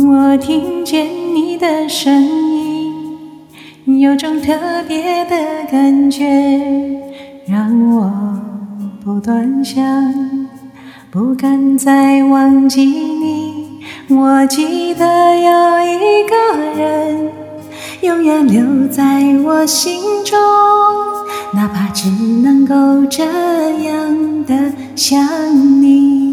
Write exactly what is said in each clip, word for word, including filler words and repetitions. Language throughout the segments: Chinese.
我听见你的声音，有种特别的感觉，让我不断想，不敢再忘记你。我记得有一个人，永远留在我心中，哪怕只能够这样的想你。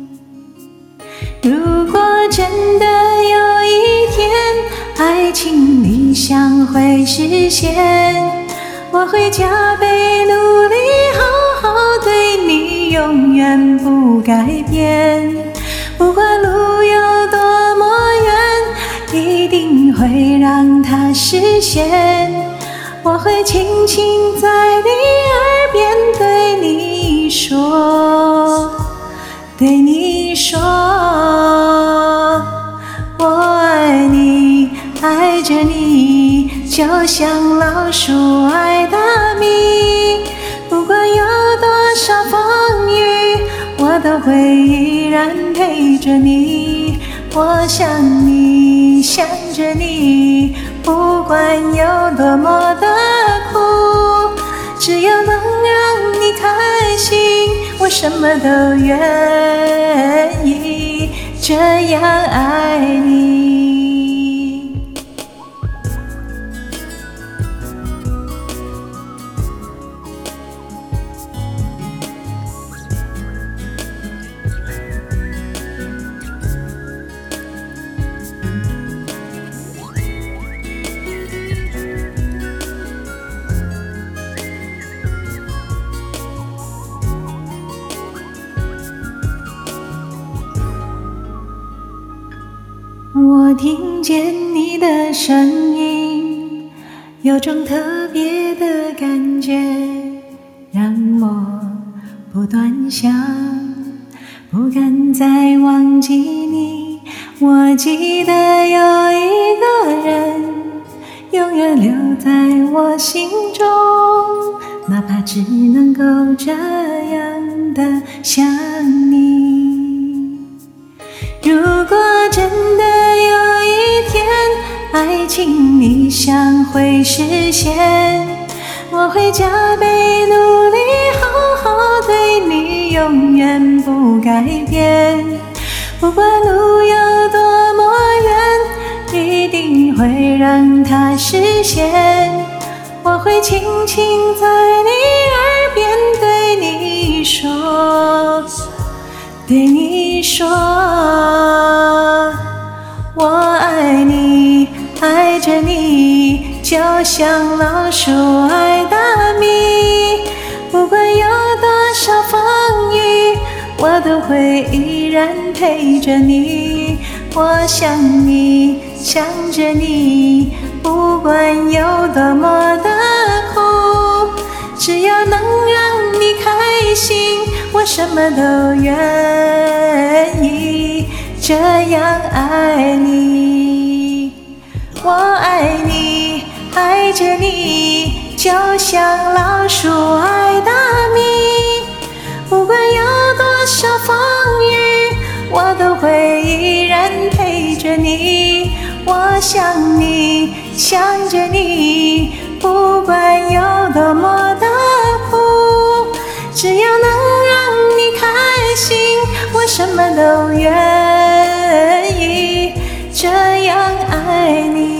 如果真的有一天爱情理想会实现，我会加倍努力好好对你，永远不改变。不管路有多么远，一定会让它实现。我会轻轻在你耳边对你说，对你说，我爱你，爱着你，就像老鼠爱大米。不管有多少风雨，我都会依然陪着你。我想你，想着你，不管有多么的苦，只要能让你开心，我什么都愿意，这样爱你。我听见你的声音，有种特别的感觉，让我不断想，不敢再忘记你。我记得有一个人，永远留在我心中，哪怕只能够这样的想你。如果真的有一天爱情理想会实现，我会加倍努力好好对你，永远不改变。不管路有多么远，一定会让它实现。我会轻轻在你耳边对你说，对你说，我爱你，爱着你，就像老鼠爱大米。不管有多少风雨，我都会依然陪着你。我想你，想着你，不管有多么的苦，只要能让你开心，我什么都愿意，这样爱你。我爱你，爱着你，就像老鼠爱大米。不管有多少风雨，我都会依然陪着你。我想你，想着你，不管有多么的苦，只要能让你开心，我什么都愿意，这样爱你。